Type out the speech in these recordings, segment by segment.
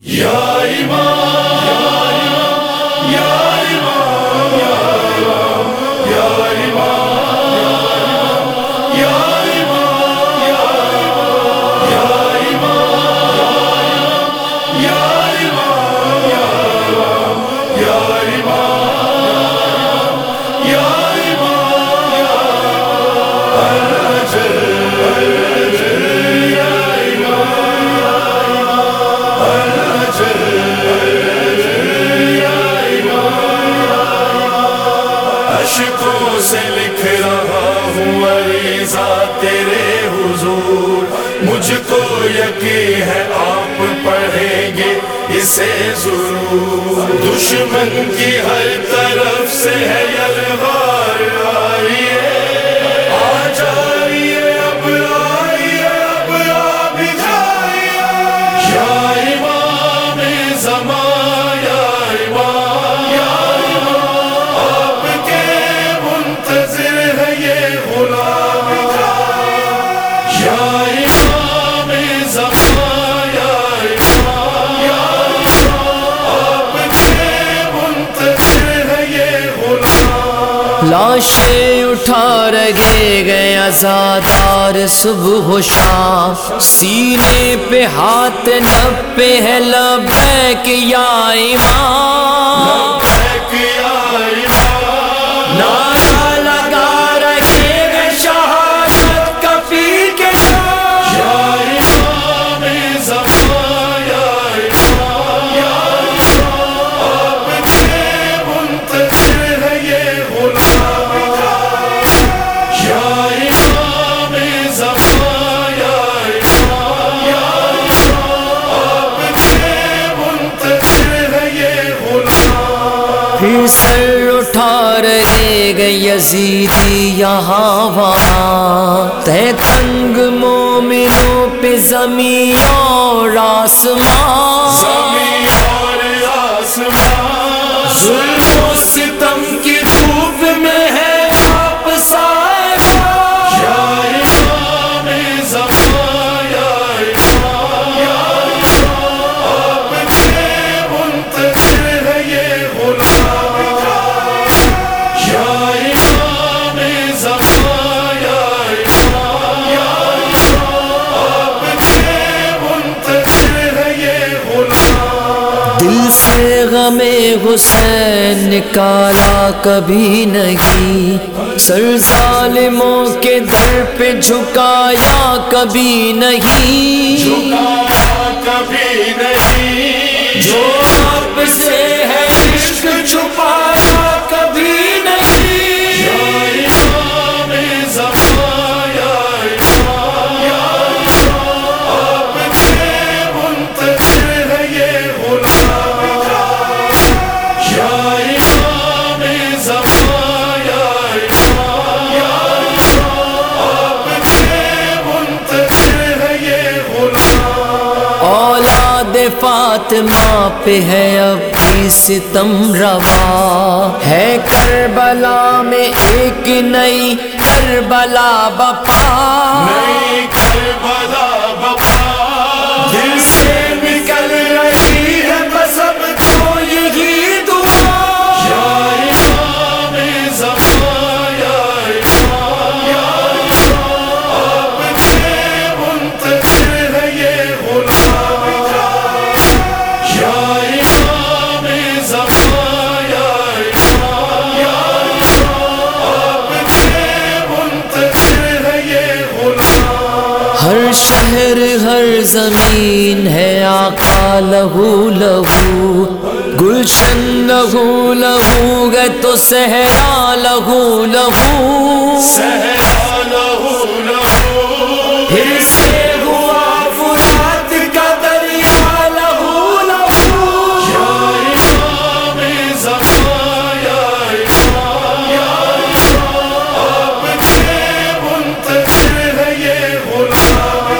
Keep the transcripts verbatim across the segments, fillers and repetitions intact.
یا امام یا امام یا امام یا امام یا امام یا امام یا امام یا امام یا امام یا عشقوں سے لکھ رہا ہوں عریضہ تیرے حضور، مجھ کو یقین ہے آپ پڑھیں گے اسے ضرور۔ دشمن کی ہر طرف سے ہے یلغار، آئیے آ جائیے اب آئیے اب آ بھی جائیے، یا امام زمان یا امام یا امام، آپ کے منتظر ہے یہ غلام، یا امام زمان یا امام یا امام، آپ کے منتظر ہے یہ غلام۔ لاشیں اٹھا رہے گئے عزادار صبح و شام، سینے پہ ہاتھ لب پہ ہے لبیک یا امام، لبیک یا امام، نعرہ لگا رہے گئے شہادت کا پیر کے نام، یا امام زمان یا امام یا امام، آپ کے منتظر ہے یہ غلام، یا امام زمان یا امام یا امام، آپ کے منتظر ہے یہ غلام۔ پھر سر اٹھا رہے گئے یزیدی یہاں وہاں، تہ تنگ مومنوں پہ زمین اور آسمان، زمین اور آسمان، ظلم و ستم کی دھوپ میں ہے آپ سائبان، یا امام زمان یا امام یا امام، آپ کے منتظر ہے یہ غلام، یا امام زمان یا امام یا امام، آپ کے منتظر ہے یہ غلام۔ دل سے غم حسین نکالا کبھی نہیں، سر ظالموں کے در پہ جھکایا کبھی نہیں، جھکایا کبھی نہیں، جو آپ سے ہے عشق چھپایا کبھی نہیں، یا امام زمان یا امام یا امام، آپ کے منتظر ہے یہ غلام، یا امام زمان یا امام یا امام، آپ کے منتظر ہے یہ غلام۔ اولاد فاطمہ پہ ہے اب بھی ستم روا، ہے کربلا میں ایک نئی کربلا بپا، نئی کربلا بپا، دل سے نکل رہی ہے بس اب تو یہی دعا، یا امام زمان یا امام یا امام، آپ کے منتظر ہے یہ غلام، یا امام زمان یا امام یا امام، آپ کے منتظر ہے یہ غلام۔ ہر شہر ہر زمین ہے آقا لہو لہو، گلشن لہو لہو گئے تو صحرا لہو لہو، صحرا لہو لہو، پھر سے ہوا فرات کا دریا لہو لہو، یا امام زمان یا امام یا امام، آپ کے منتظر ہے یہ غلام،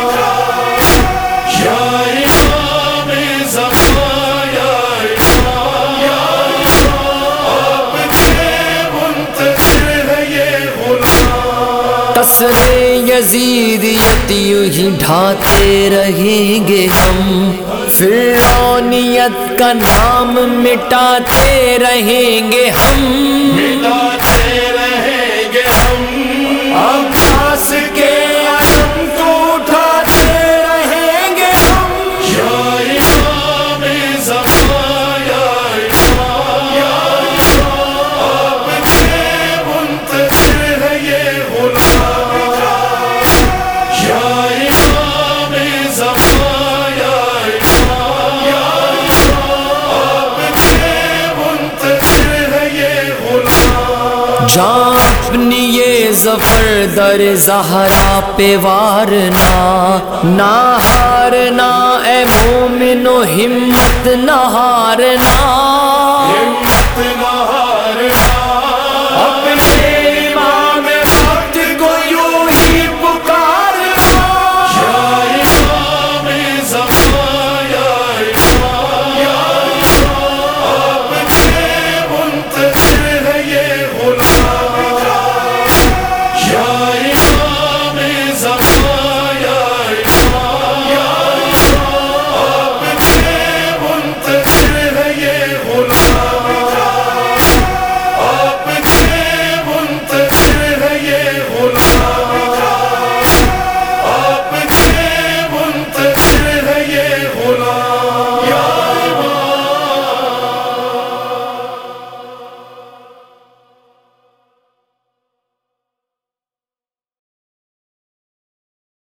یا امام زمان یا امام یا امام، آپ کے منتظر ہے یہ غلام۔ قصر یزیدیت یوں ہی ڈھاتے رہیں گے ہم، فرعونیت کا نام مٹاتے رہیں گے ہم، مٹاتے رہیں گے ہم، عباس کے علم کو اٹھاتے رہیں گے ہم، یا امام زمان، یا امام، یا امام، آپ کے منتظر ہے یہ غلام، یا امام زمان، یا امام، یا امام، آپ کے منتظر ہے یہ غلام۔ جان اپنی یہ ظفر در زہرا پہ وارنا، نہ ہارنا اے مومنو، ہمت نہ ہارنا، ہمت نہ